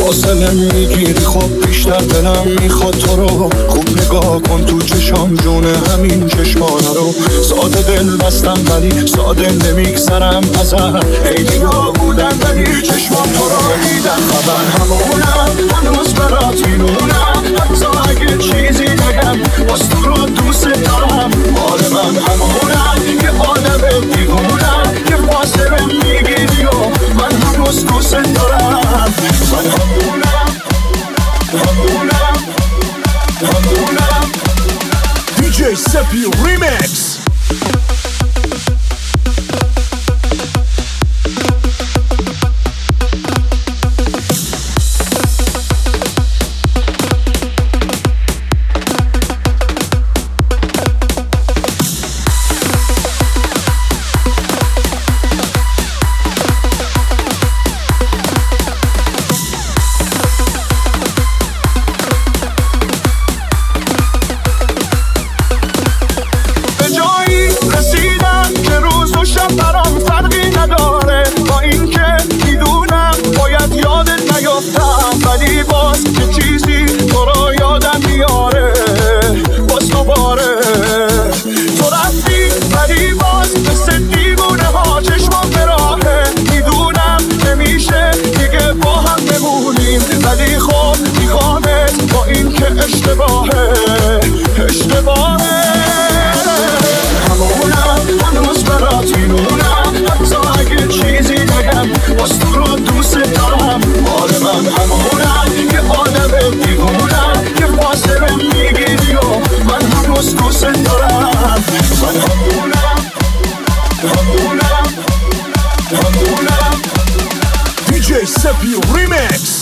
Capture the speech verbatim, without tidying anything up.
فاصله میگیری خب بیشتر دلم میخواد تو رو. خوب نگاه کن تو چشام جونه همین چشمانه رو. ساده دل بستم ولی ساده نمیگذرم ازت. خیلی ها بودن ولی چشمام تو رو دیدن. خبر همونم هنوز برات میمونم، حتی اگه چیزی نگم باز تو رو دوست دارم. حال من همونم که آدم دیوونم که فاصله میگیری و من هنوز دوست دارم. من همونم همونم همونم دی جی سپی ریمیکس. ولی باز که چیزی تو رو یادم میاره باز دوباره. تو رفتی ولی باز مثل دیوونه ها چشمم به راهه. میدونم نمیشه دیگه با هم بمونیم ولی خب میخوامت با این که اشتباهه اشتباهه. همونم هنوز برات میمونم، حتی اگه چیزی نگم باز تو رو دوست دارم. حال من همونم که آدم دیوونم که فاصله میگیری و من هنوز دوست دارم. من همونم همونم همونم دی جی سپی ریمیکس.